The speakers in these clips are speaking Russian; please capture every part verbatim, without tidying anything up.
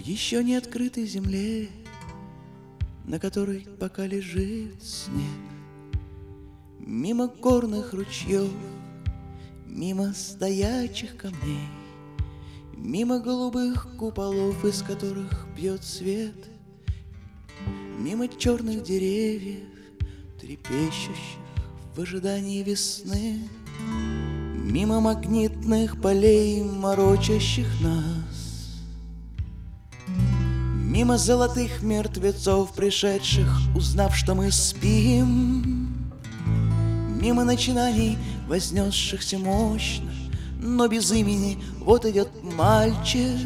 еще не открытой земле, на которой пока лежит снег, мимо горных ручьев, мимо стоячих камней, мимо голубых куполов, из которых бьет свет, мимо черных деревьев, трепещущих в ожидании весны, мимо магнитных полей, морочащих нас, мимо золотых мертвецов, пришедших, узнав, что мы спим, мимо начинаний, вознесшихся мощно, но без имени. Вот идет мальчик,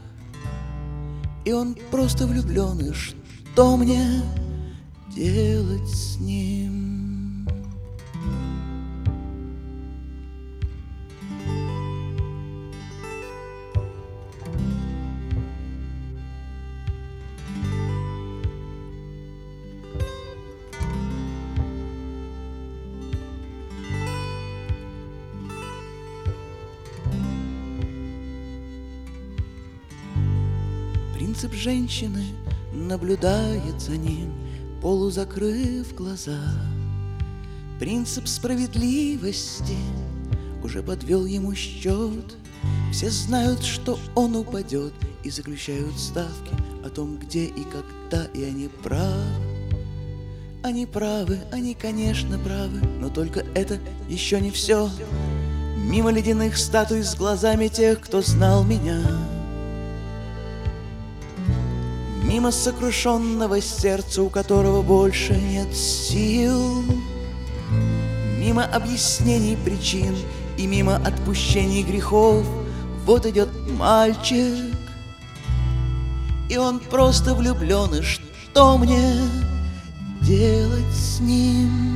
и он просто влюблен, и что мне делать с ним? Принцип женщины наблюдает за ним, полузакрыв глаза. Принцип справедливости уже подвел ему счет. Все знают, что он упадет, и заключают ставки о том, где и когда, и они правы. Они правы, они, конечно, правы, но только это еще не все. Мимо ледяных статуй с глазами тех, кто знал меня, мимо сокрушенного сердца, у которого больше нет сил, мимо объяснений причин и мимо отпущений грехов. Вот идет мальчик, и он просто влюблен, и что мне делать с ним?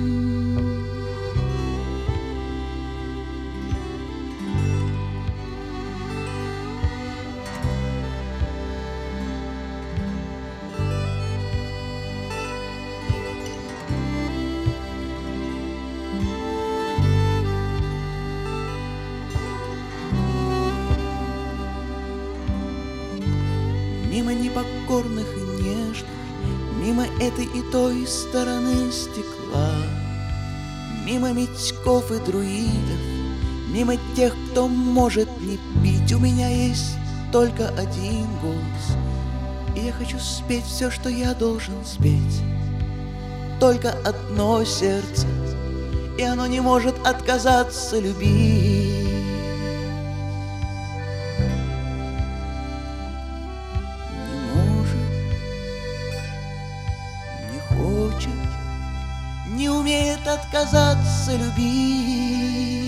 Мимо непокорных и нежных, мимо этой и той стороны стекла, мимо Митьков и друидов, мимо тех, кто может не пить. У меня есть только один голос, и я хочу спеть все, что я должен спеть. Только одно сердце, и оно не может отказаться любить. Не умеет отказаться любить.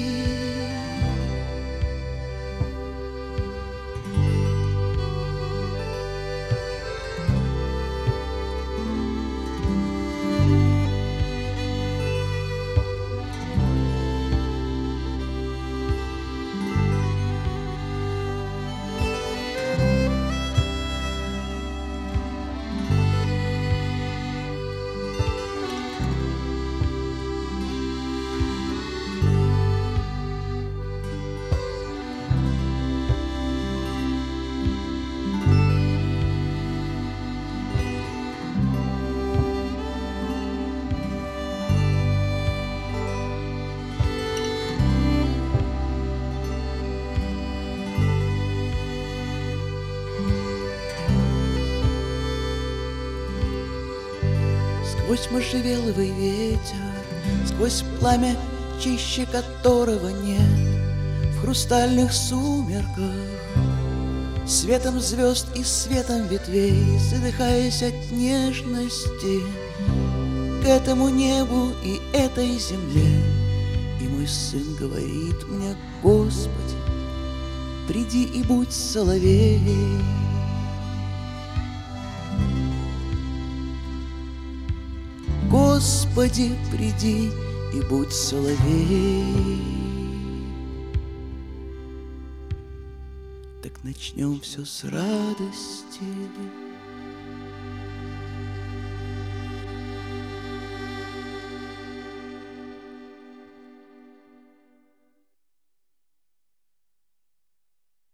Сквозь можжевеловый ветер, сквозь пламя, чище которого нет, в хрустальных сумерках, светом звезд и светом ветвей, задыхаясь от нежности к этому небу и этой земле. И мой сын говорит мне: Господи, приди и будь соловей. Господи, приди и будь соловей. Так начнем все с радости.